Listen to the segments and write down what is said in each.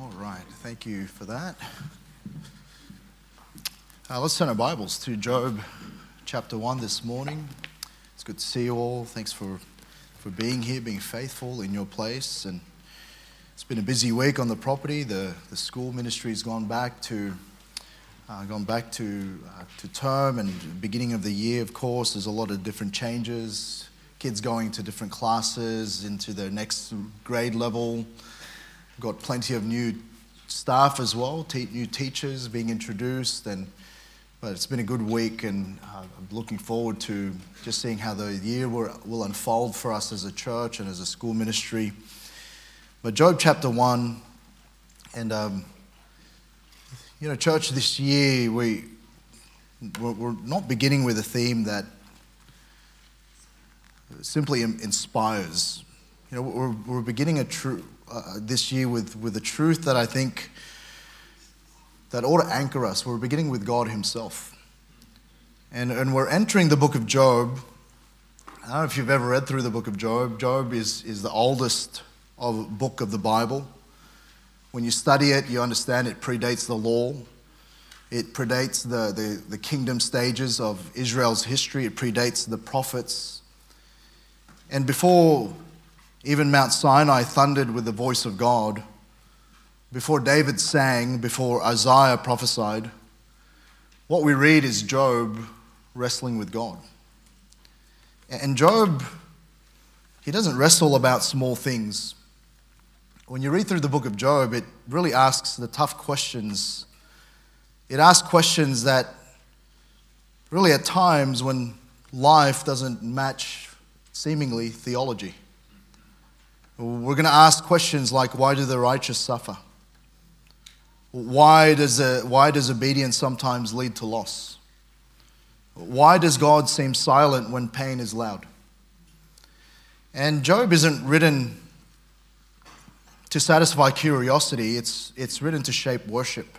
All right, thank you for that. Let's turn our Bibles to Job chapter 1 this morning. It's good to see you all. Thanks for being here, being faithful in your place. And it's been a busy week on the property. The school ministry has gone back to term, and beginning of the year, of course, there's a lot of different changes. Kids going to different classes into their next grade level. Got plenty of new staff as well, new teachers being introduced, but it's been a good week, and I'm looking forward to just seeing how the year will unfold for us as a church and as a school ministry. But Job chapter 1, and church, this year we're not beginning with a theme that simply inspires. We're beginning this year with a truth that I think that ought to anchor us. We're beginning with God Himself. And we're entering the book of Job. I don't know if you've ever read through the book of Job. Job is the oldest book of the Bible. When you study it, you understand it predates the law. It predates the kingdom stages of Israel's history. It predates the prophets. And before even Mount Sinai thundered with the voice of God, before David sang, before Isaiah prophesied, what we read is Job wrestling with God. And Job, he doesn't wrestle about small things. When you read through the book of Job, it really asks the tough questions. It asks questions that really at times when life doesn't match seemingly theology. We're going to ask questions like, why do the righteous suffer? Why does obedience sometimes lead to loss? Why does God seem silent when pain is loud? And Job isn't written to satisfy curiosity, it's written to shape worship.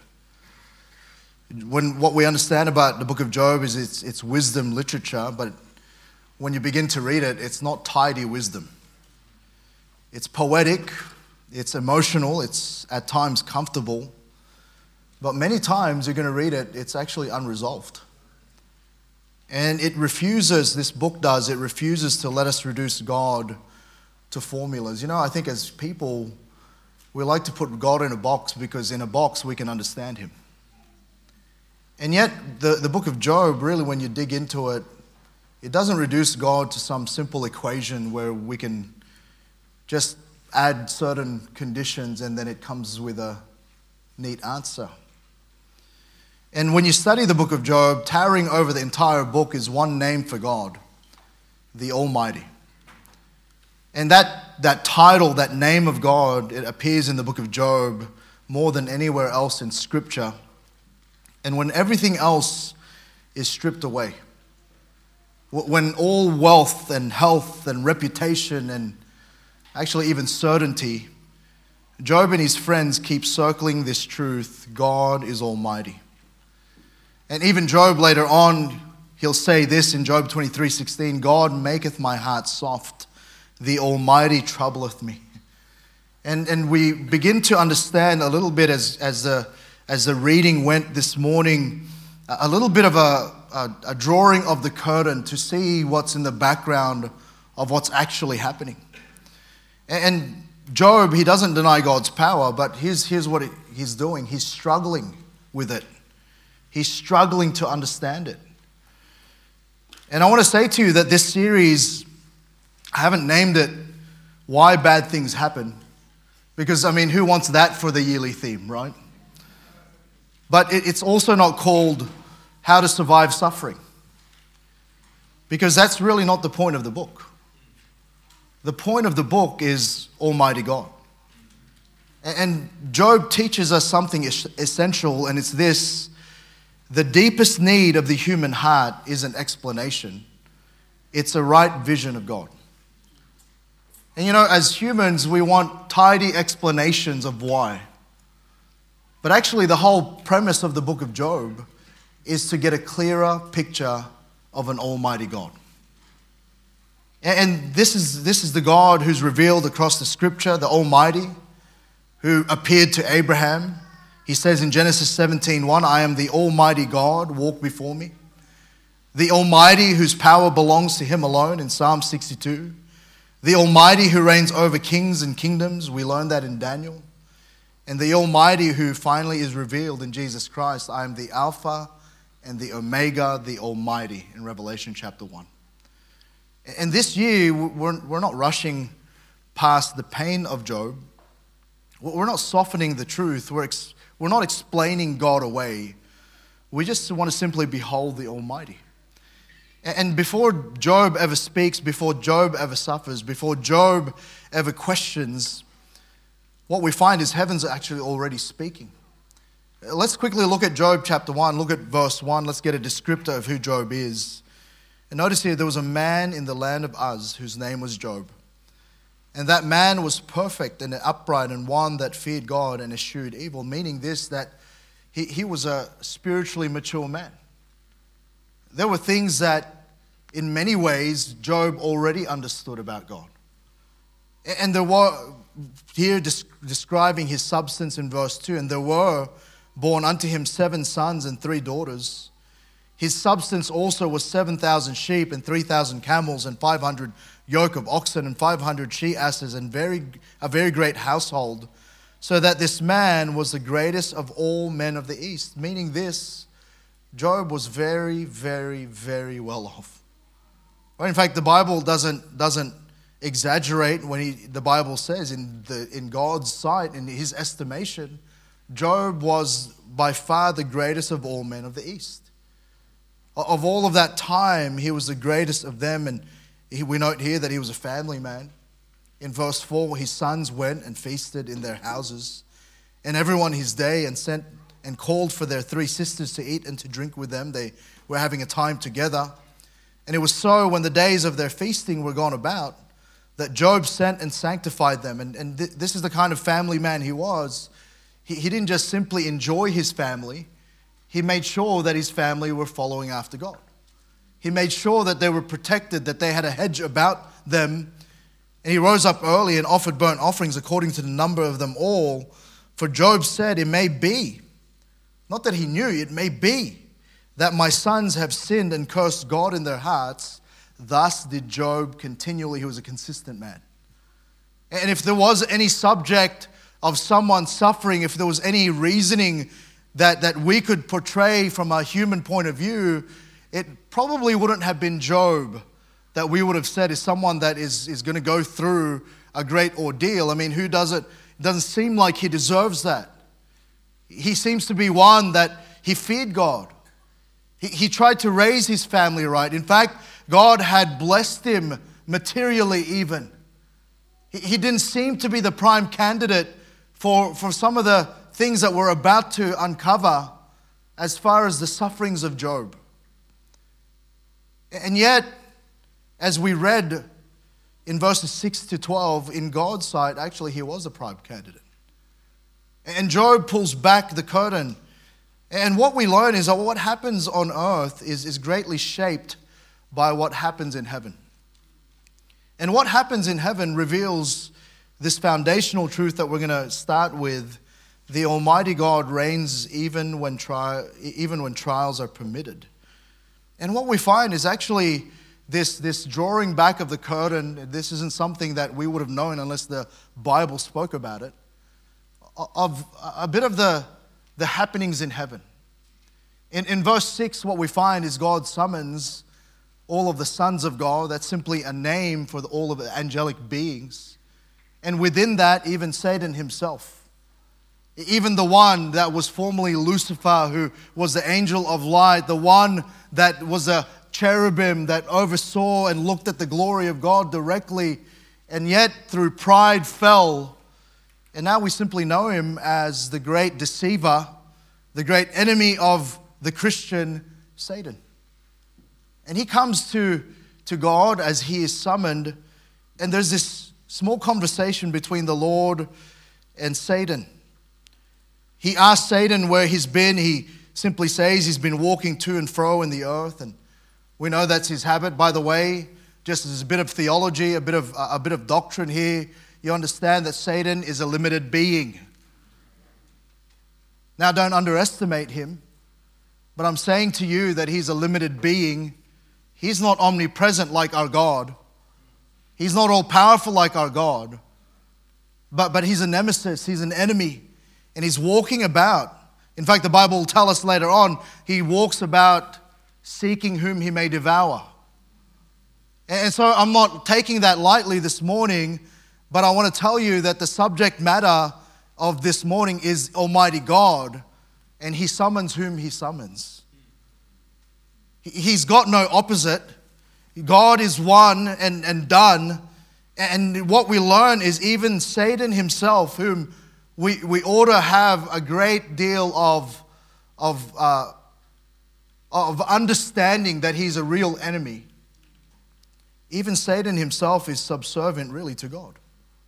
What we understand about the book of Job is it's wisdom literature, but when you begin to read it, it's not tidy wisdom. It's poetic, it's emotional, it's at times comfortable, but many times you're going to read it, it's actually unresolved. And this book refuses to let us reduce God to formulas. I think as people, we like to put God in a box because in a box we can understand Him. And yet, the book of Job, really, when you dig into it, it doesn't reduce God to some simple equation where we can just add certain conditions and then it comes with a neat answer. And when you study the book of Job, towering over the entire book is one name for God, the Almighty. And that title, that name of God, it appears in the book of Job more than anywhere else in Scripture. And when everything else is stripped away, when all wealth and health and reputation and actually even certainty, Job and his friends keep circling this truth: God is Almighty. And even Job later on, he'll say this in Job 23:16, God maketh my heart soft, the Almighty troubleth me. And we begin to understand a little bit as the reading went this morning, a little bit of a drawing of the curtain to see what's in the background of what's actually happening. And Job, he doesn't deny God's power, but here's what he's doing. He's struggling with it. He's struggling to understand it. And I want to say to you that this series, I haven't named it Why Bad Things Happen, because, who wants that for the yearly theme, right? But it's also not called How to Survive Suffering, because that's really not the point of the book. The point of the book is Almighty God. And Job teaches us something essential, and it's this: the deepest need of the human heart isn't explanation, it's a right vision of God. And as humans, we want tidy explanations of why. But actually, the whole premise of the book of Job is to get a clearer picture of an Almighty God. And this is the God who's revealed across the Scripture, the Almighty, who appeared to Abraham. He says in Genesis 17:1, I am the Almighty God, walk before me. The Almighty whose power belongs to him alone in Psalm 62. The Almighty who reigns over kings and kingdoms, we learn that in Daniel. And the Almighty who finally is revealed in Jesus Christ, I am the Alpha and the Omega, the Almighty, in Revelation chapter 1. And this year, we're not rushing past the pain of Job. We're not softening the truth. We're not explaining God away. We just want to simply behold the Almighty. And before Job ever speaks, before Job ever suffers, before Job ever questions, what we find is heaven's actually already speaking. Let's quickly look at Job chapter 1. Look at verse 1. Let's get a descriptor of who Job is. And notice here, there was a man in the land of Uz whose name was Job. And that man was perfect and upright and one that feared God and eschewed evil, meaning this, that he was a spiritually mature man. There were things that in many ways Job already understood about God. And there were, here describing his substance in verse 2, and there were born unto him 7 sons and 3 daughters. His substance also was 7,000 sheep and 3,000 camels and 500 yoke of oxen and 500 she-asses and a very great household, so that this man was the greatest of all men of the East. Meaning this, Job was very, very, very well off. Well, in fact, the Bible doesn't exaggerate when the Bible says in God's sight, in his estimation, Job was by far the greatest of all men of the East. Of all of that time, he was the greatest of them, and we note here that he was a family man. In verse 4, his sons went and feasted in their houses, and everyone his day, and sent and called for their 3 sisters to eat and to drink with them. They were having a time together. And it was so, when the days of their feasting were gone about, that Job sent and sanctified them. And this is the kind of family man he was. He didn't just simply enjoy his family. He made sure that his family were following after God. He made sure that they were protected, that they had a hedge about them. And he rose up early and offered burnt offerings according to the number of them all. For Job said, it may be, not that he knew, it may be that my sons have sinned and cursed God in their hearts. Thus did Job continually. He was a consistent man. And if there was any subject of someone suffering, if there was any reasoning that we could portray from a human point of view, it probably wouldn't have been Job that we would have said is someone that is going to go through a great ordeal. I mean, who does it? It doesn't seem like he deserves that. He seems to be one that he feared God. He tried to raise his family right. In fact, God had blessed him materially even. He didn't seem to be the prime candidate for some of the things that we're about to uncover as far as the sufferings of Job. And yet, as we read in verses 6 to 12, in God's sight, actually he was a prime candidate. And Job pulls back the curtain. And what we learn is that what happens on earth is greatly shaped by what happens in heaven. And what happens in heaven reveals this foundational truth that we're going to start with. The Almighty God reigns even when trials are permitted. And what we find is actually this drawing back of the curtain. This isn't something that we would have known unless the Bible spoke about it. Of a bit of the happenings in heaven. In verse 6, what we find is God summons all of the sons of God. That's simply a name for all of the angelic beings. And within that, even Satan himself. Even the one that was formerly Lucifer, who was the angel of light, the one that was a cherubim that oversaw and looked at the glory of God directly, and yet through pride fell. And now we simply know him as the great deceiver, the great enemy of the Christian, Satan. And he comes to God as he is summoned, and there's this small conversation between the Lord and Satan. He asks Satan where he's been. He simply says he's been walking to and fro in the earth, and we know that's his habit. By the way, just as a bit of theology, a bit of doctrine here, you understand that Satan is a limited being. Now, don't underestimate him, but I'm saying to you that he's a limited being. He's not omnipresent like our God. He's not all-powerful like our God. But he's a nemesis, he's an enemy, and he's walking about. In fact, the Bible will tell us later on, he walks about seeking whom he may devour. And so I'm not taking that lightly this morning, but I want to tell you that the subject matter of this morning is Almighty God, and he summons whom he summons. He's got no opposite. God is one and done. And what we learn is even Satan himself, whom we ought to have a great deal of understanding that he's a real enemy. Even Satan himself is subservient really to God.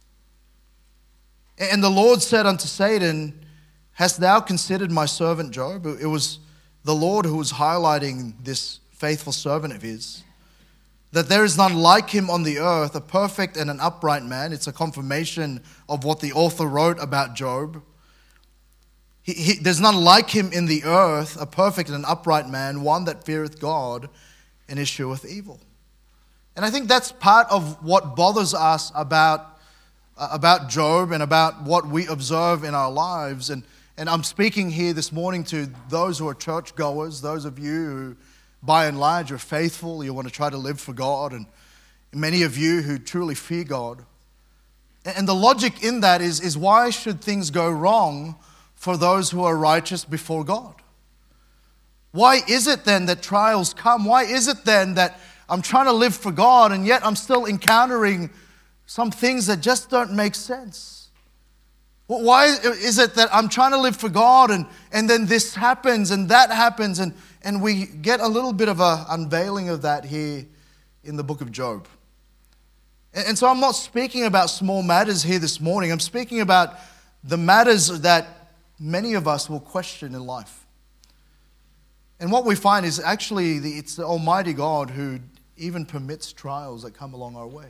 And the Lord said unto Satan, hast thou considered my servant Job? It was the Lord who was highlighting this faithful servant of his, that there is none like him on the earth, a perfect and an upright man. It's a confirmation of what the author wrote about Job. There's none like him in the earth, a perfect and an upright man, one that feareth God and escheweth evil. And I think that's part of what bothers us about Job and about what we observe in our lives. And I'm speaking here this morning to those who are churchgoers, those of you who by and large are faithful, you want to try to live for God, and many of you who truly fear God. And the logic in that is why should things go wrong for those who are righteous before God? Why is it then that trials come? Why is it then that I'm trying to live for God and yet I'm still encountering some things that just don't make sense? Why is it that I'm trying to live for God and then this happens and that happens, and we get a little bit of an unveiling of that here in the book of Job. And so I'm not speaking about small matters here this morning. I'm speaking about the matters that many of us will question in life. And what we find is actually it's the Almighty God who even permits trials that come along our way.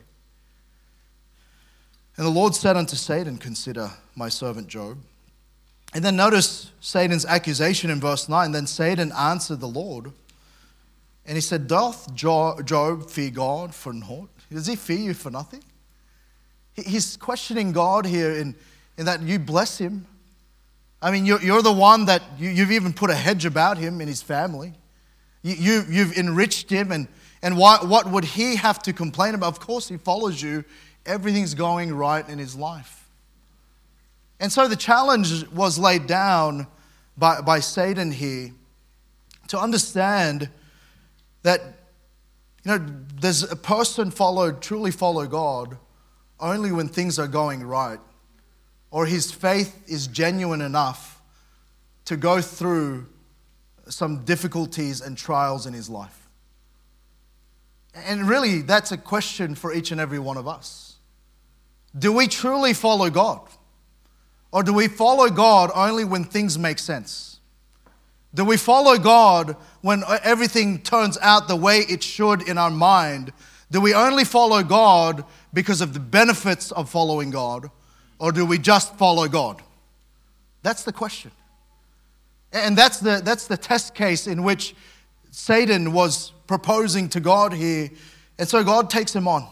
And the Lord said unto Satan, consider my servant Job. And then notice Satan's accusation in verse 9. Then Satan answered the Lord, and he said, doth Job fear God for naught? Does he fear you for nothing? He's questioning God here in that you bless him. I mean, you're the one that you've even put a hedge about him and his family. You've enriched him, and what would he have to complain about? Of course, he follows you. Everything's going right in his life. And so the challenge was laid down by Satan here to understand that, does a person truly follow God only when things are going right, or his faith is genuine enough to go through some difficulties and trials in his life? And really, that's a question for each and every one of us. Do we truly follow God? Or do we follow God only when things make sense? Do we follow God when everything turns out the way it should in our mind? Do we only follow God because of the benefits of following God? Or do we just follow God? That's the question. And that's the test case in which Satan was proposing to God here. And so God takes him on.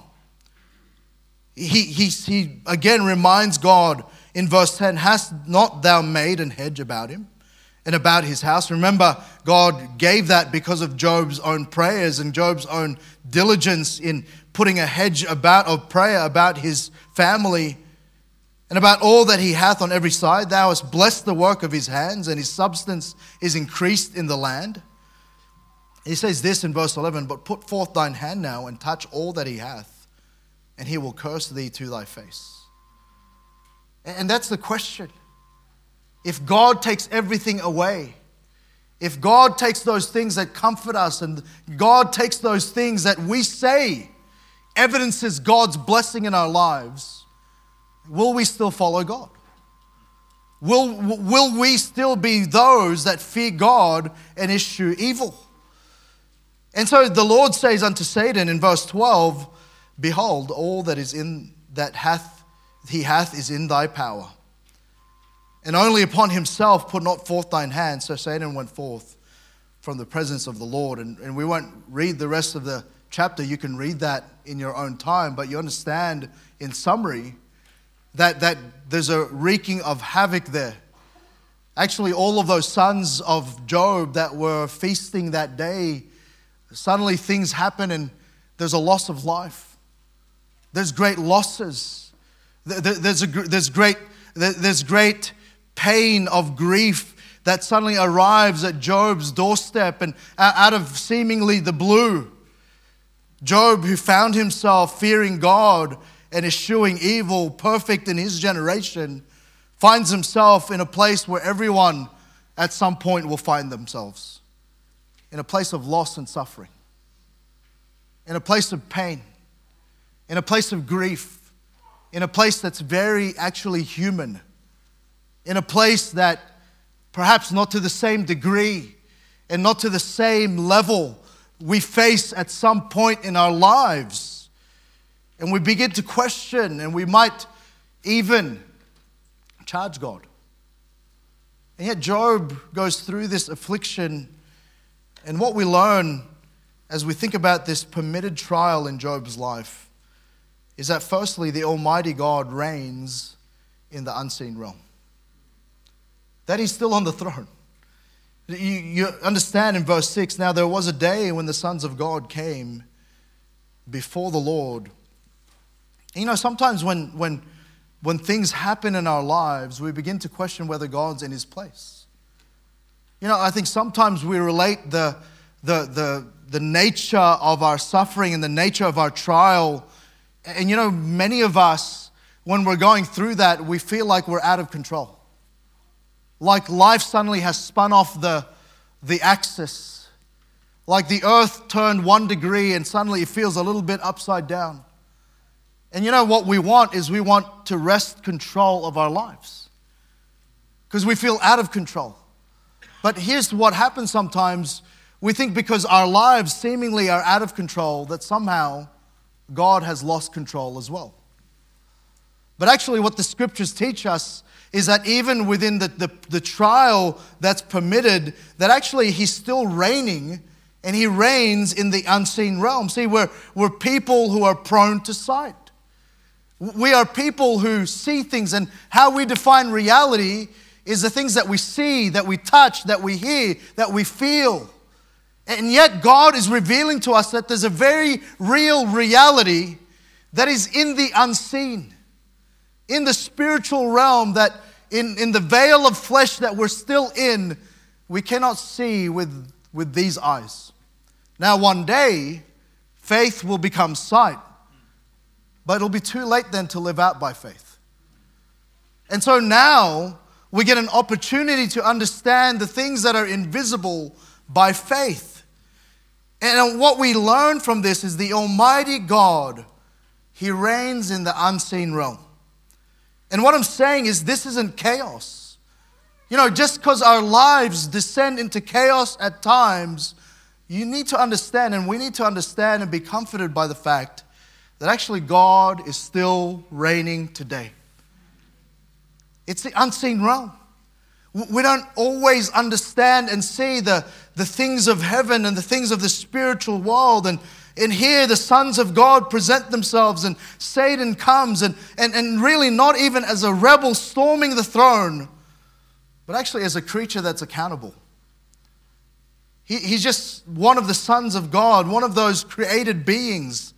He again reminds God in verse 10, hast not thou made an hedge about him and about his house? Remember, God gave that because of Job's own prayers and Job's own diligence in putting a hedge of prayer about his family and about all that he hath on every side. Thou hast blessed the work of his hands, and his substance is increased in the land. He says this in verse 11, but put forth thine hand now and touch all that he hath, and he will curse thee to thy face. And that's the question. If God takes everything away, if God takes those things that comfort us, and God takes those things that we say evidences God's blessing in our lives, will we still follow God? Will we still be those that fear God and eschew evil? And so the Lord says unto Satan in verse 12, behold, all that is in that he hath is in thy power. and only upon himself put not forth thine hand. So Satan went forth from the presence of the Lord. And we won't read the rest of the chapter. You can read that in your own time. But you understand, in summary, that there's a wreaking of havoc there. Actually, all of those sons of Job that were feasting that day, suddenly things happen and there's a loss of life. There's great losses. There's great pain of grief that suddenly arrives at Job's doorstep, and out of seemingly the blue, Job, who found himself fearing God and eschewing evil, perfect in his generation, finds himself in a place where everyone at some point will find themselves. In a place of loss and suffering. In a place of pain. In a place of grief. In a place that's very actually human. In a place that perhaps not to the same degree and not to the same level we face at some point in our lives. And we begin to question, and we might even charge God. And yet Job goes through this affliction, and what we learn as we think about this permitted trial in Job's life is that firstly, the Almighty God reigns in the unseen realm. That he's still on the throne. You understand in verse 6, now there was a day when the sons of God came before the Lord. And sometimes when things happen in our lives, we begin to question whether God's in his place. I think sometimes we relate the nature of our suffering and the nature of our trial. And many of us, when we're going through that, we feel like we're out of control. Like life suddenly has spun off the axis. Like the earth turned 1 degree and suddenly it feels a little bit upside down. And what we want is we want to wrest control of our lives. Because we feel out of control. But here's what happens sometimes. We think because our lives seemingly are out of control that somehow God has lost control as well. But actually what the scriptures teach us is that even within the trial that's permitted, that actually he's still reigning, and he reigns in the unseen realm. See, we're people who are prone to sight. We are people who see things, and how we define reality is the things that we see, that we touch, that we hear, that we feel. And yet God is revealing to us that there's a very real reality that is in the unseen. In the spiritual realm, that in the veil of flesh that we're still in, we cannot see with these eyes. Now one day, faith will become sight, but it'll be too late then to live out by faith. And so now we get an opportunity to understand the things that are invisible by faith. And what we learn from this is the Almighty God, he reigns in the unseen realm. And what I'm saying is this isn't chaos. Just because our lives descend into chaos at times, you need to understand, and we need to understand and be comforted by the fact that actually God is still reigning today. It's the unseen realm. We don't always understand and see the things of heaven and the things of the spiritual world. And here the sons of God present themselves, and Satan comes and really not even as a rebel storming the throne, but actually as a creature that's accountable. He's just one of the sons of God, one of those created beings.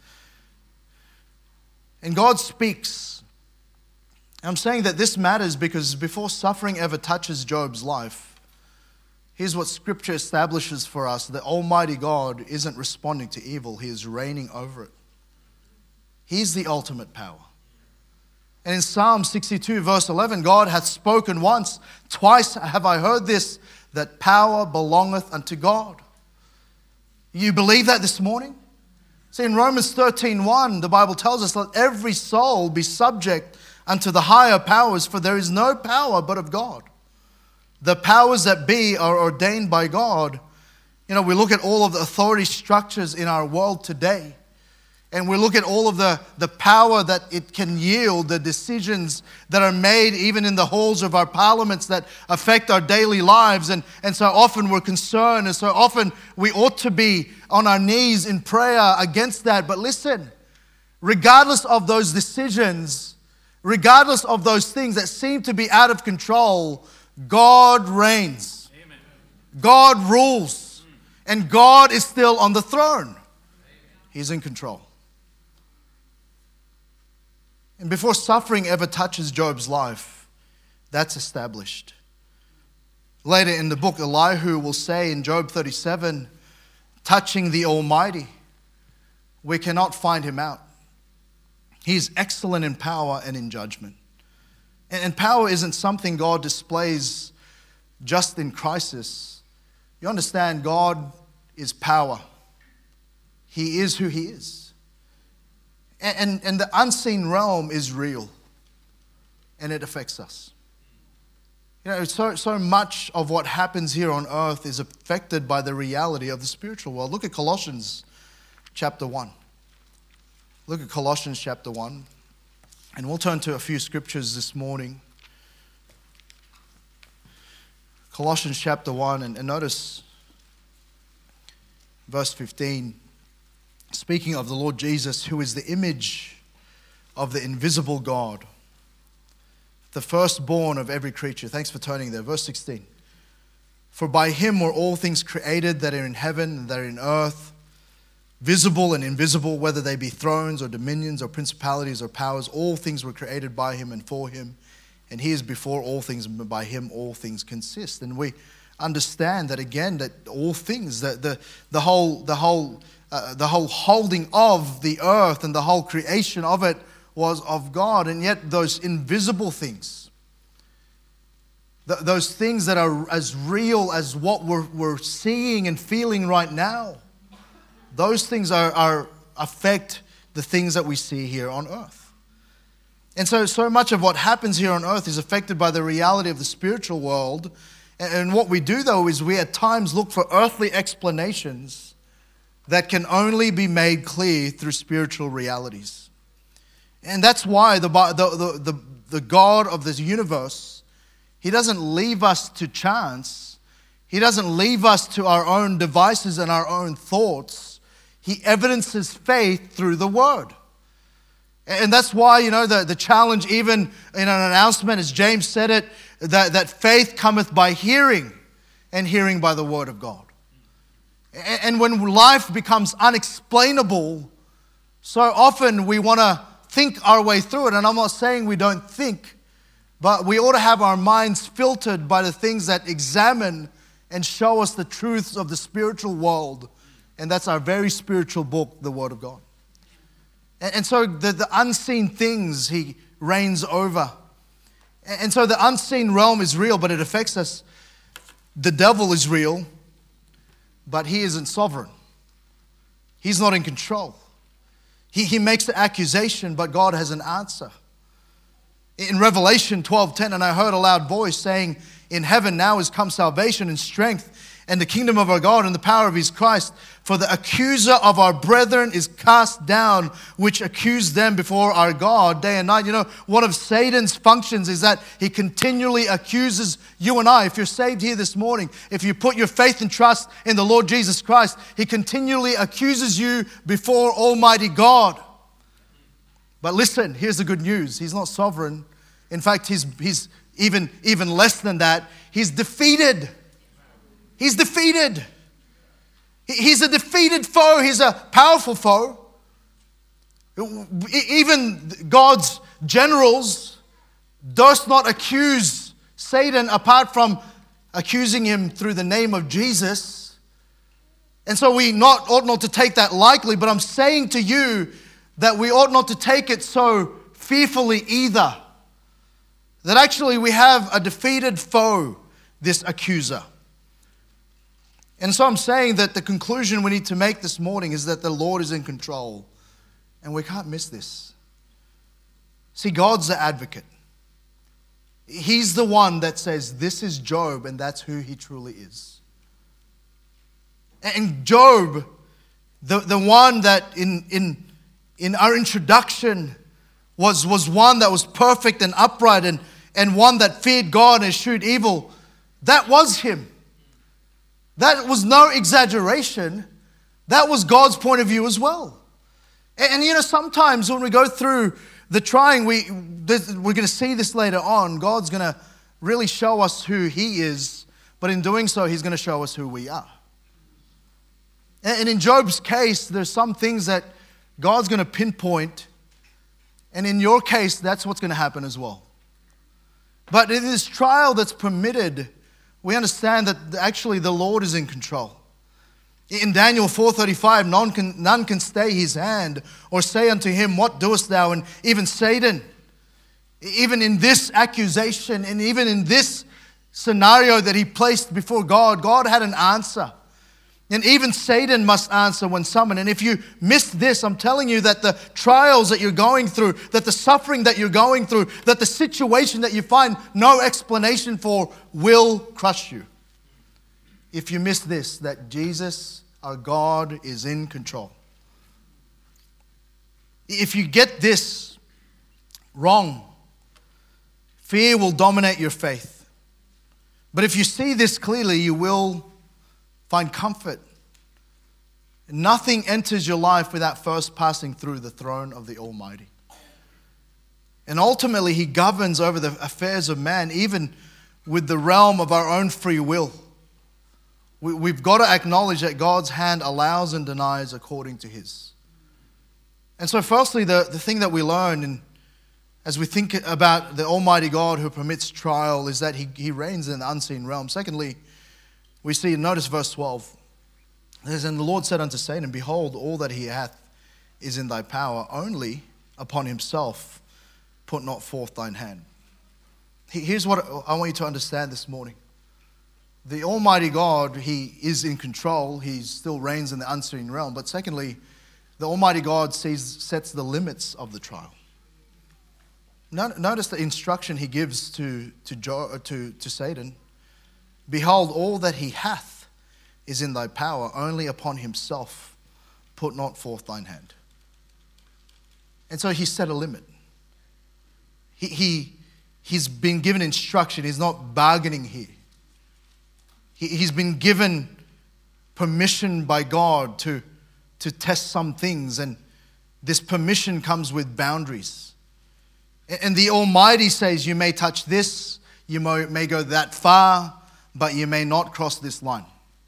And God speaks. I'm saying that this matters because before suffering ever touches Job's life, here's what Scripture establishes for us. The Almighty God isn't responding to evil. He is reigning over it. He's the ultimate power. And in Psalm 62 verse 11, God hath spoken once, twice have I heard this, that power belongeth unto God. You believe that this morning? See, in Romans 13:1, the Bible tells us, let every soul be subject unto the higher powers, for there is no power but of God. The powers that be are ordained by God. We look at all of the authority structures in our world today. And we look at all of the power that it can yield, the decisions that are made even in the halls of our parliaments that affect our daily lives. And so often we're concerned, and so often we ought to be on our knees in prayer against that. But listen, regardless of those decisions, regardless of those things that seem to be out of control, God reigns. Amen. God rules. And God is still on the throne. He's in control. And before suffering ever touches Job's life, that's established. Later in the book, Elihu will say in Job 37, touching the Almighty, we cannot find him out. He is excellent in power and in judgment. And power isn't something God displays just in crisis. You understand, God is power. He is who He is. And the unseen realm is real. And it affects us. You know, so much of what happens here on earth is affected by the reality of the spiritual world. Look at Colossians chapter 1. Look at Colossians chapter 1. And we'll turn to a few scriptures this morning. Colossians chapter 1, and notice verse 15. Speaking of the Lord Jesus, who is the image of the invisible God, the firstborn of every creature. Thanks for turning there. Verse 16. For by Him were all things created that are in heaven and that are in earth, visible and invisible, whether they be thrones or dominions or principalities or powers. All things were created by Him and for Him. And He is before all things, and by Him all things consist. And we understand that again, that all things, that the whole holding of the earth and the whole creation of it was of God. And yet those invisible things, those things that are as real as what we're seeing and feeling right now, those things affect the things that we see here on earth. And so much of what happens here on earth is affected by the reality of the spiritual world. And what we do, though, is we at times look for earthly explanations that can only be made clear through spiritual realities. And that's why the God of this universe, He doesn't leave us to chance. He doesn't leave us to our own devices and our own thoughts. He evidences faith through the Word. And that's why, you know, the challenge even in an announcement, as James said it, that faith cometh by hearing, and hearing by the Word of God. And when life becomes unexplainable, so often we want to think our way through it. And I'm not saying we don't think, but we ought to have our minds filtered by the things that examine and show us the truths of the spiritual world. And that's our very spiritual book, the Word of God. And so the unseen things He reigns over. And so the unseen realm is real, but it affects us. The devil is real, but he isn't sovereign. He's not in control. He makes the accusation, but God has an answer. In Revelation 12:10, and I heard a loud voice saying, in heaven now is come salvation and strength and the kingdom of our God and the power of His Christ. For the accuser of our brethren is cast down, which accused them before our God day and night. You know, one of Satan's functions is that he continually accuses you and I. If you're saved here this morning, if you put your faith and trust in the Lord Jesus Christ, He continually accuses you before Almighty God. But listen, here's the good news. He's not sovereign. In fact, he's even less than that. He's defeated. He's defeated. He's a defeated foe. He's a powerful foe. Even God's generals does not accuse Satan apart from accusing him through the name of Jesus. And so we ought not to take that lightly, but I'm saying to you that we ought not to take it so fearfully either. That actually we have a defeated foe, this accuser. And so I'm saying that the conclusion we need to make this morning is that the Lord is in control. And we can't miss this. See, God's the advocate. He's the one that says, this is Job, and that's who he truly is. And Job, the one that in in our introduction was one that was perfect and upright and one that feared God and eschewed evil. That was him. That was no exaggeration. That was God's point of view as well. And sometimes when we go through the trying, we're going to see this later on. God's going to really show us who he is, but in doing so, he's going to show us who we are. And in Job's case, there's some things that God's going to pinpoint, and in your case, that's what's going to happen as well. But in this trial that's permitted, we understand that actually the Lord is in control. In Daniel 4:35, none can stay his hand or say unto him, what doest thou? And even Satan, even in this accusation and even in this scenario that he placed before God, God had an answer. And even Satan must answer when summoned. And if you missed this, I'm telling you that the trials that you're going through, that the suffering that you're going through, that the situation that you find no explanation for will crush you. If you miss this, that Jesus, our God, is in control. If you get this wrong, fear will dominate your faith. But if you see this clearly, you will find comfort. Nothing enters your life without first passing through the throne of the Almighty. And ultimately, he governs over the affairs of man, even with the realm of our own free will. We've got to acknowledge that God's hand allows and denies according to his. And so firstly, the thing that we learn, and as we think about the Almighty God who permits trial, is that he reigns in the unseen realm. Secondly, we see, notice verse 12. It says, and the Lord said unto Satan, behold, all that he hath is in thy power, only upon himself put not forth thine hand. Here's what I want you to understand this morning. The Almighty God, he is in control. He still reigns in the unseen realm. But secondly, the Almighty God sets the limits of the trial. Notice the instruction he gives to Satan. Behold, all that he hath is in thy power, only upon himself put not forth thine hand. And so he set a limit. He's been given instruction. He's not bargaining here. He's been given permission by God to test some things, and this permission comes with boundaries. And the Almighty says, you may touch this, you may go that far, but you may not cross this line.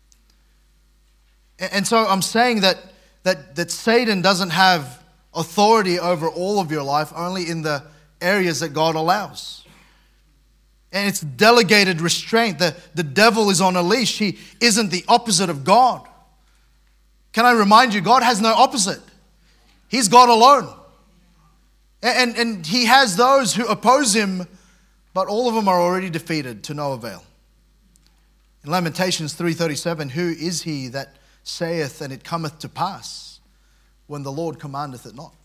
And so I'm saying that Satan doesn't have authority over all of your life, only in the areas that God allows. And it's delegated restraint. The devil is on a leash. He isn't the opposite of God. Can I remind you, God has no opposite. He's God alone. And he has those who oppose him, but all of them are already defeated to no avail. In Lamentations 3:37, who is he that saith, and it cometh to pass, when the Lord commandeth it not?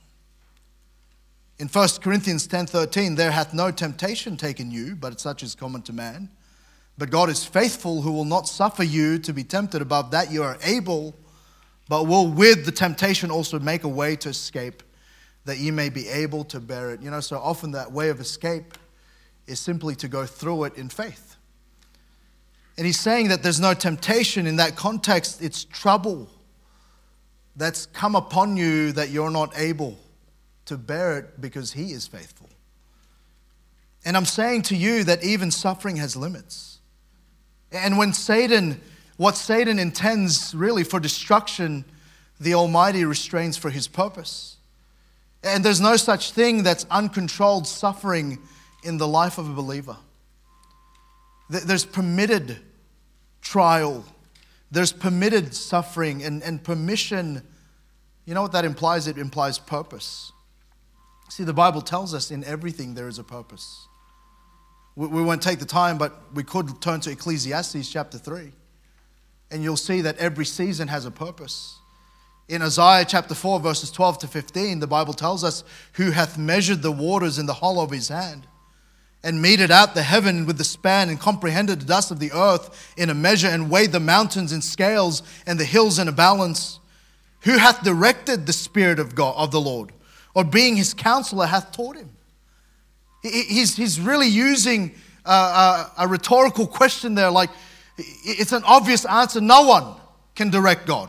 In 1 Corinthians 10:13, there hath no temptation taken you, but such is common to man. But God is faithful, who will not suffer you to be tempted above that you are able, but will with the temptation also make a way to escape, that ye may be able to bear it. So often that way of escape is simply to go through it in faith. And he's saying that there's no temptation. In that context, it's trouble that's come upon you that you're not able to bear it because he is faithful. And I'm saying to you that even suffering has limits. And what Satan intends really for destruction, the Almighty restrains for his purpose. And there's no such thing that's uncontrolled suffering in the life of a believer. There's permitted trial. There's permitted suffering and permission. You know what that implies? It implies purpose. See, the Bible tells us in everything there is a purpose. We won't take the time, but we could turn to Ecclesiastes chapter 3. And you'll see that every season has a purpose. In Isaiah chapter 4, verses 12 to 15, the Bible tells us, who hath measured the waters in the hollow of his hand, and meted out the heaven with the span, and comprehended the dust of the earth in a measure, and weighed the mountains in scales, and the hills in a balance, Who hath directed the Spirit of God, of the Lord? Or being his counselor hath taught him? He's really using a rhetorical question there. Like, it's an obvious answer. No one can direct God.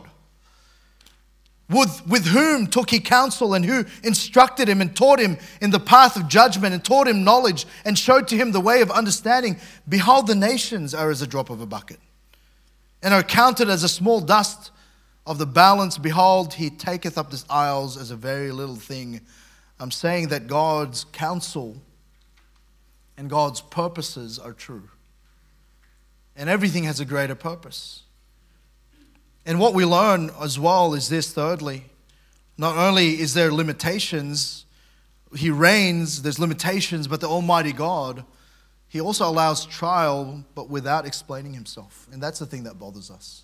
With whom took he counsel, and who instructed him and taught him in the path of judgment, and taught him knowledge and showed to him the way of understanding? Behold, the nations are as a drop of a bucket, and are counted as a small dust of the balance. Behold, he taketh up the isles as a very little thing. I'm saying that God's counsel and God's purposes are true. And everything has a greater purpose. And what we learn as well is this, thirdly. Not only is there limitations, he reigns, there's limitations, but the Almighty God, he also allows trial, but without explaining himself. And that's the thing that bothers us.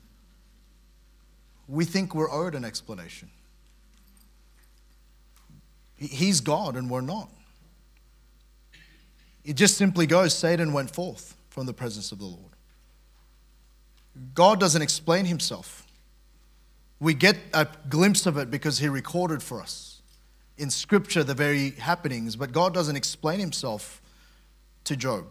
We think we're owed an explanation. He's God and we're not. It just simply goes, Satan went forth from the presence of the Lord. God doesn't explain himself. We get a glimpse of it because he recorded for us in Scripture the very happenings, but God doesn't explain himself to Job.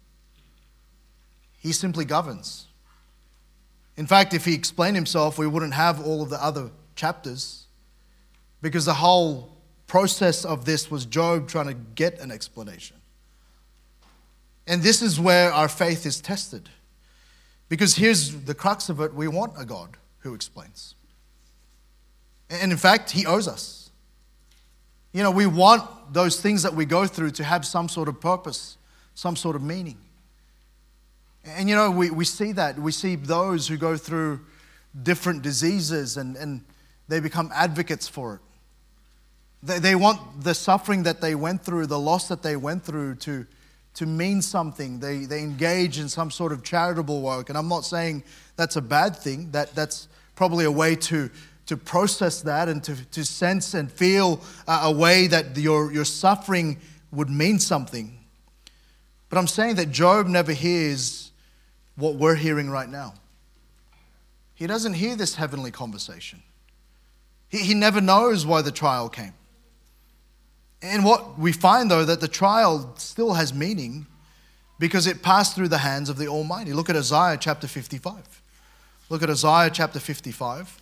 He simply governs. In fact, if he explained himself, we wouldn't have all of the other chapters, because the whole process of this was Job trying to get an explanation. And this is where our faith is tested. Because here's the crux of it: we want a God who explains. And in fact, he owes us. You know, we want those things that we go through to have some sort of purpose, some sort of meaning. And you know, we see that. We see those who go through different diseases and they become advocates for it. They want the suffering that they went through, the loss that they went through to mean something. They engage in some sort of charitable work. And I'm not saying that's a bad thing. That's probably a way to process that and to sense and feel a way that your suffering would mean something. But I'm saying that Job never hears what we're hearing right now. He doesn't hear this heavenly conversation. He never knows why the trial came. And what we find, though, that the trial still has meaning because it passed through the hands of the Almighty. Look at Isaiah chapter 55. Look at Isaiah chapter 55.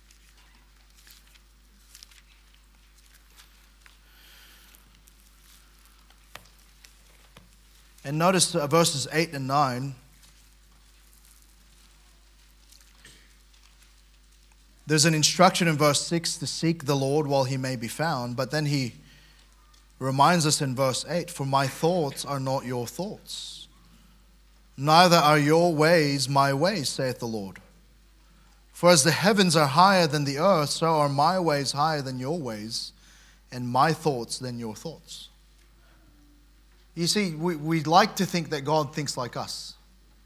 And notice verses 8 and 9. There's an instruction in verse 6 to seek the Lord while he may be found, but then he reminds us in verse 8, for my thoughts are not your thoughts, neither are your ways my ways, saith the Lord. For as the heavens are higher than the earth, so are my ways higher than your ways, and my thoughts than your thoughts. You see, we like to think that God thinks like us.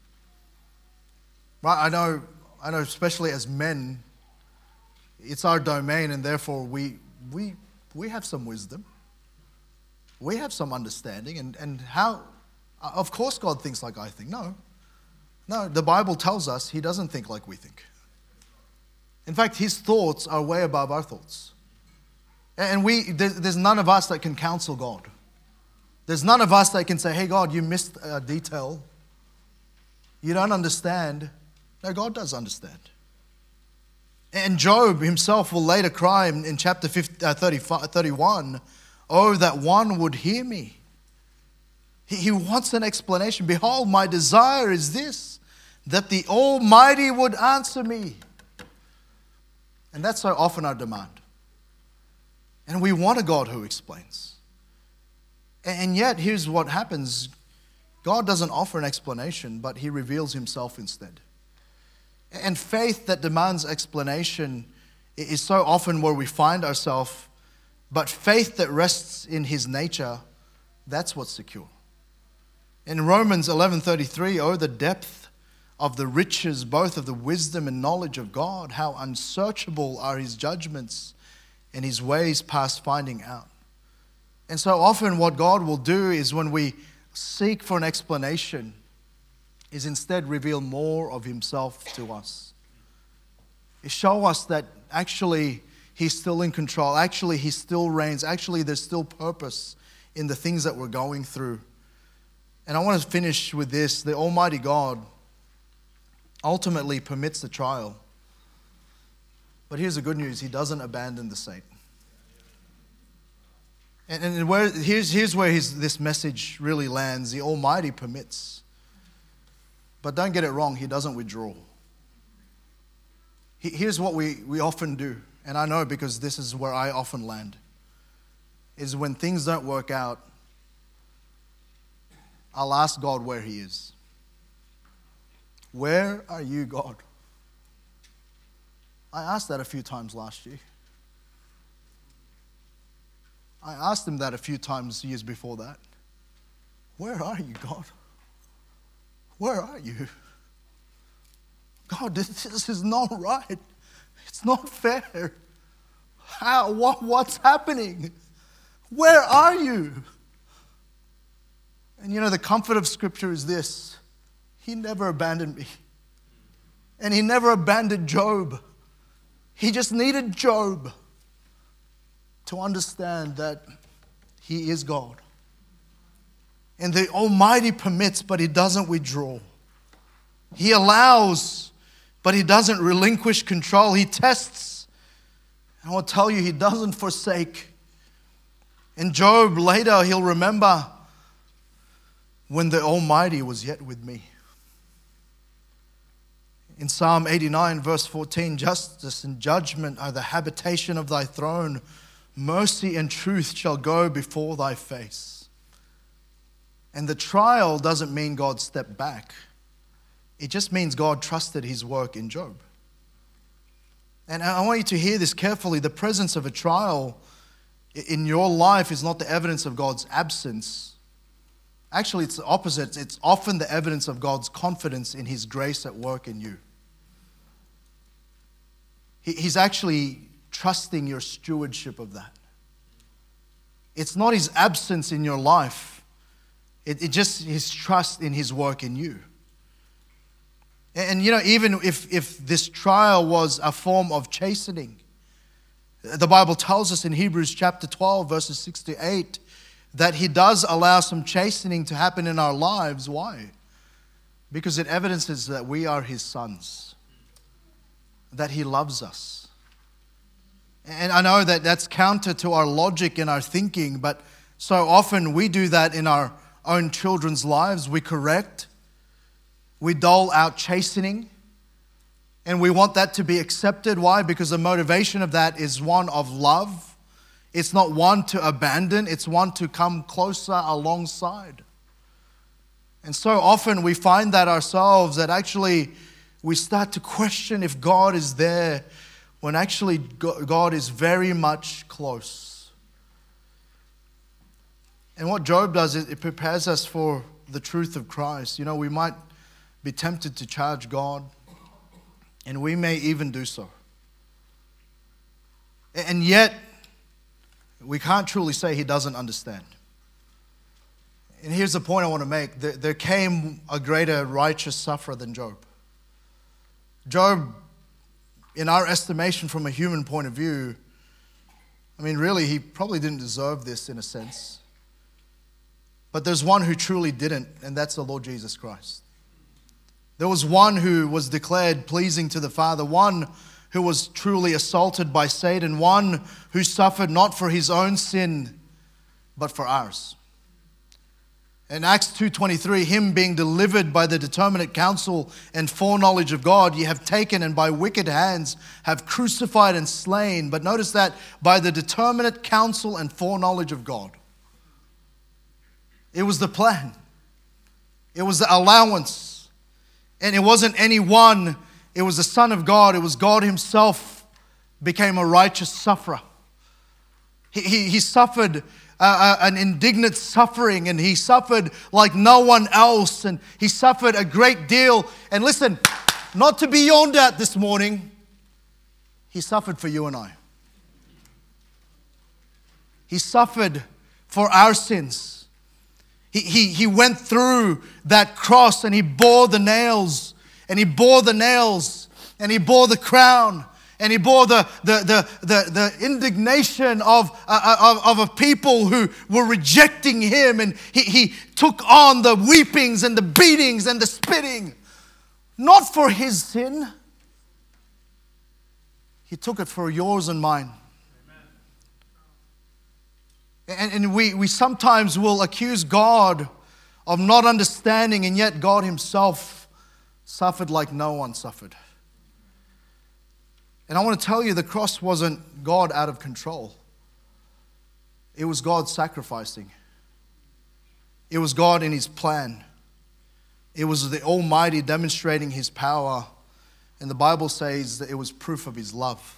Right? I know especially as men, it's our domain, and therefore we have some wisdom. We have some understanding. And how, of course God thinks like I think. No, the Bible tells us he doesn't think like we think. In fact, his thoughts are way above our thoughts. And there's none of us that can counsel God. There's none of us that can say, hey God, you missed a detail. You don't understand. No, God does understand. And Job himself will later cry in chapter 31, oh, that one would hear me. He wants an explanation. Behold, my desire is this, that the Almighty would answer me. And that's so often our demand. And we want a God who explains. And yet, here's what happens. God doesn't offer an explanation, but he reveals himself instead. And faith that demands explanation is so often where we find ourselves, but faith that rests in his nature, that's what's secure. In Romans 11:33, oh, the depth of the riches, both of the wisdom and knowledge of God, how unsearchable are his judgments and his ways past finding out. And so often what God will do is when we seek for an explanation, is instead reveal more of himself to us. show us that actually He's still in control. Actually, He still reigns. Actually, there's still purpose in the things that we're going through. And I want to finish with this. The Almighty God ultimately permits the trial. But here's the good news. He doesn't abandon the saint. And here's where this message really lands. The Almighty permits. But don't get it wrong. He doesn't withdraw. Here's what we often do. And I know because this is where I often land. Is when things don't work out, I'll ask God where He is. Where are you, God? I asked that a few times last year. I asked Him that a few times years before that. Where are you, God? Where are you? God, this is not right. It's not fair. How? What's happening? Where are you? And you know, the comfort of Scripture is this. He never abandoned me. And He never abandoned Job. He just needed Job to understand that He is God. And the Almighty permits, but He doesn't withdraw. He allows, but He doesn't relinquish control. He tests. And I will tell you, He doesn't forsake. And Job, later, he'll remember when the Almighty was yet with me. In Psalm 89, verse 14, justice and judgment are the habitation of Thy throne. Mercy and truth shall go before Thy face. And the trial doesn't mean God stepped back. It just means God trusted His work in Job. And I want you to hear this carefully. The presence of a trial in your life is not the evidence of God's absence. Actually, it's the opposite. It's often the evidence of God's confidence in His grace at work in you. He's actually trusting your stewardship of that. It's not His absence in your life. It's just His trust in His work in you. And you know, even if this trial was a form of chastening, the Bible tells us in Hebrews chapter 12, verses 6 to 8, that He does allow some chastening to happen in our lives. Why? Because it evidences that we are His sons, that He loves us. And I know that that's counter to our logic and our thinking, but so often we do that in our own children's lives. We correct, we dole out chastening, and we want that to be accepted. Why? Because the motivation of that is one of love. It's not one to abandon, it's one to come closer alongside. And so often we find that ourselves, that actually we start to question if God is there, when actually God is very much close. And what Job does is it prepares us for the truth of Christ. You know, we might be tempted to charge God, and we may even do so. And yet, we can't truly say He doesn't understand. And here's the point I want to make. There came a greater righteous sufferer than Job. Job, in our estimation from a human point of view, I mean, really, he probably didn't deserve this in a sense. But there's one who truly didn't, and that's the Lord Jesus Christ. There was one who was declared pleasing to the Father, one who was truly assaulted by Satan, one who suffered not for his own sin, but for ours. In Acts 2:23, Him being delivered by the determinate counsel and foreknowledge of God, ye have taken and by wicked hands have crucified and slain. But notice that by the determinate counsel and foreknowledge of God. It was the plan. It was the allowance. And it wasn't anyone. It was the Son of God. It was God Himself became a righteous sufferer. He suffered an indignant suffering, and He suffered like no one else, and He suffered a great deal. And listen, not to be yawned at this morning, He suffered for you and I. He suffered for our sins. He went through that cross, and He bore the nails, and He bore the nails And he bore the crown. And he bore the indignation of a people who were rejecting him. And he took on the weepings and the beatings and the spitting. Not for his sin. He took it for yours and mine. And we sometimes will accuse God of not understanding, and yet God himself suffered like no one suffered. And I want to tell you, the cross wasn't God out of control. It was God sacrificing. It was God in his plan. It was the Almighty demonstrating his power. And the Bible says that it was proof of his love.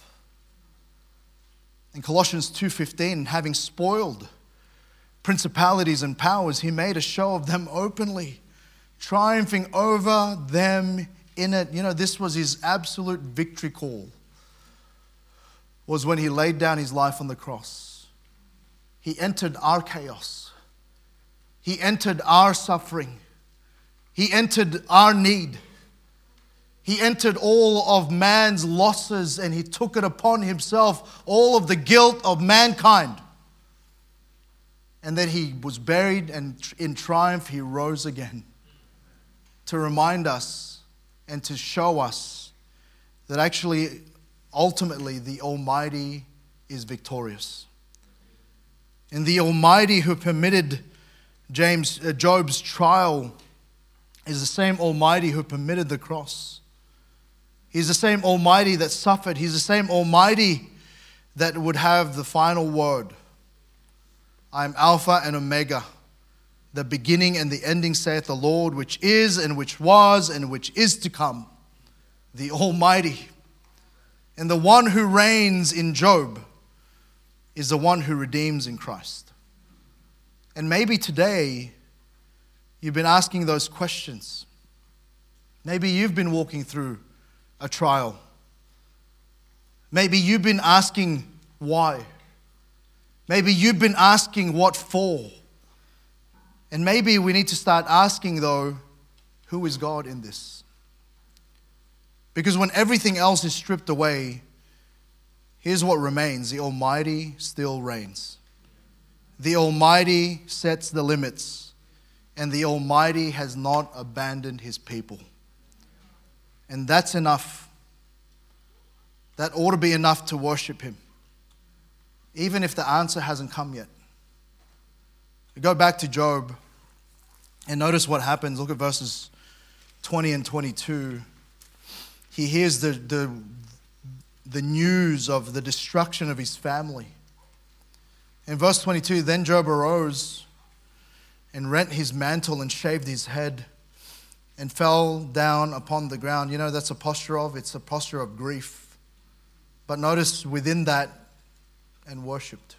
In Colossians 2:15, having spoiled principalities and powers, he made a show of them openly, triumphing over them in it. You know, this was his absolute victory call, was when he laid down his life on the cross. He entered our chaos. He entered our suffering. He entered our need. He entered all of man's losses, and he took it upon himself, all of the guilt of mankind. And then he was buried, and in triumph he rose again to remind us and to show us that actually, ultimately, the Almighty is victorious. And the Almighty who permitted Job's trial is the same Almighty who permitted the cross. He's the same Almighty that suffered. He's the same Almighty that would have the final word. I am Alpha and Omega, the beginning and the ending, saith the Lord, which is and which was and which is to come, the Almighty. And the one who reigns in Job is the one who redeems in Christ. And maybe today you've been asking those questions. Maybe you've been walking through a trial. Maybe you've been asking why. Maybe you've been asking what for. And maybe we need to start asking, though, who is God in this? Because when everything else is stripped away, here's what remains. The Almighty still reigns. The Almighty sets the limits. And the Almighty has not abandoned his people. And that's enough. That ought to be enough to worship him, even if the answer hasn't come yet. We go back to Job and notice what happens. Look at verses 20 and 22. He hears the news of the destruction of his family. In verse 22, then Job arose and rent his mantle and shaved his head and fell down upon the ground. You know, that's it's a posture of grief. But notice within that, and worshipped.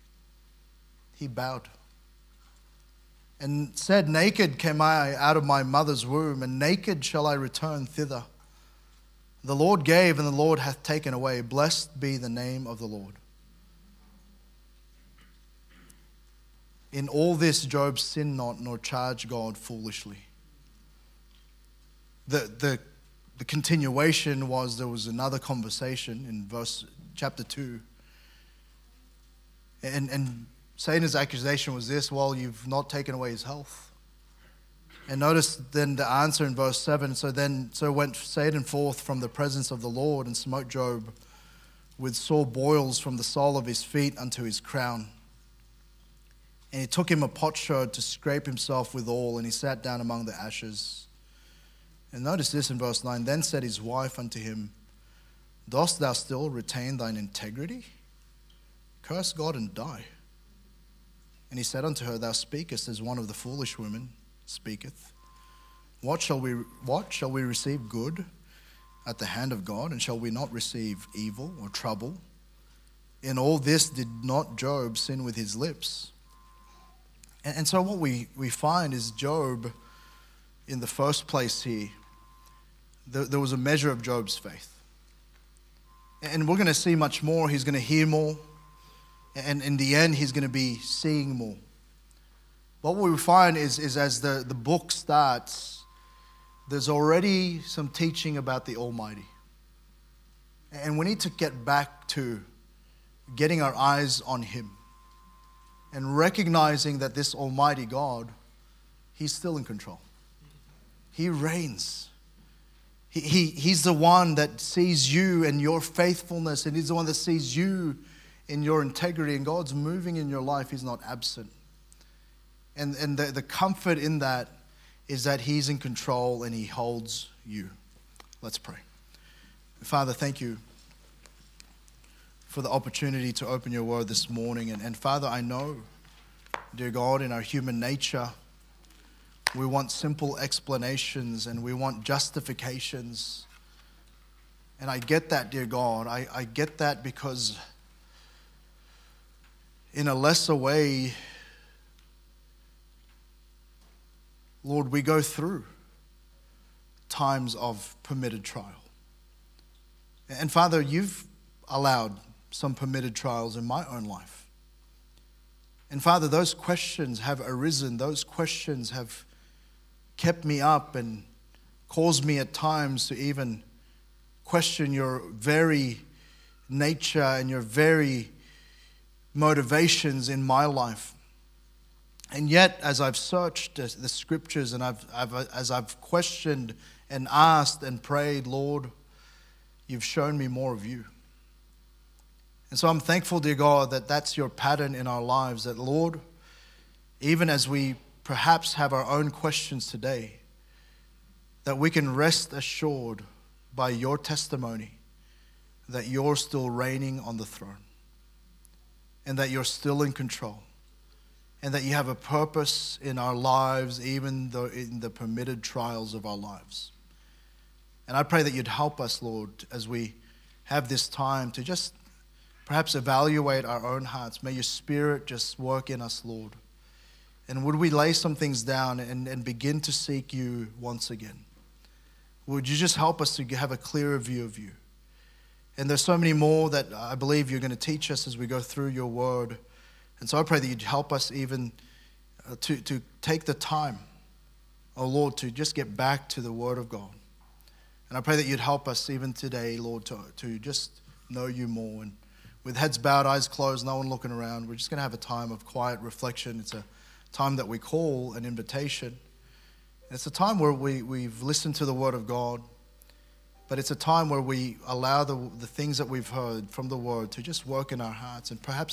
He bowed and said, naked came I out of my mother's womb, and naked shall I return thither. The Lord gave, and the Lord hath taken away. Blessed be the name of the Lord. In all this, Job sinned not, nor charged God foolishly. The continuation was, there was another conversation in chapter 2. And Satan's accusation was this: well, you've not taken away his health. And notice then the answer in verse 7. So went Satan forth from the presence of the Lord, and smote Job with sore boils from the sole of his feet unto his crown. And he took him a potsherd to scrape himself withal, and he sat down among the ashes. And notice this in verse 9. Then said his wife unto him, dost thou still retain thine integrity? Curse God and die. And he said unto her, thou speakest as one of the foolish women speaketh. What shall we receive good at the hand of God, and shall we not receive evil or trouble? In all this did not Job sin with his lips. And so what we find is Job, in the first place here, there was a measure of Job's faith. And we're going to see much more. He's going to hear more. And in the end, he's going to be seeing more. What we find is as the book starts, there's already some teaching about the Almighty. And we need to get back to getting our eyes on Him and recognizing that this Almighty God, He's still in control. He reigns. He's the one that sees you and your faithfulness, and He's the one that sees you in your integrity, and God's moving in your life. He's not absent. And the comfort in that is that He's in control and He holds you. Let's pray. Father, thank you for the opportunity to open your word this morning. And Father, I know, dear God, in our human nature, we want simple explanations and we want justifications. And I get that, dear God. I get that because in a lesser way, Lord, we go through times of permitted trial. And Father, you've allowed some permitted trials in my own life. And Father, those questions have arisen. Those questions have kept me up and caused me at times to even question your very nature and your very motivations in my life. And yet, as I've searched the scriptures and as I've questioned and asked and prayed, Lord, you've shown me more of you. And so I'm thankful, dear God, that that's your pattern in our lives, that Lord, even as we perhaps have our own questions today, that we can rest assured by your testimony that you're still reigning on the throne and that you're still in control and that you have a purpose in our lives, even though in the permitted trials of our lives. And I pray that you'd help us, Lord, as we have this time to just perhaps evaluate our own hearts. May your Spirit just work in us, Lord. And would we lay some things down and begin to seek you once again? Would you just help us to have a clearer view of you? And there's so many more that I believe you're going to teach us as we go through your word. And so I pray that you'd help us even to take the time, oh Lord, to just get back to the word of God. And I pray that you'd help us even today, Lord, to just know you more. And with heads bowed, eyes closed, no one looking around, we're just going to have a time of quiet reflection. It's a time that we call an invitation. It's a time where we've listened to the word of God, but it's a time where we allow the things that we've heard from the word to just work in our hearts. And perhaps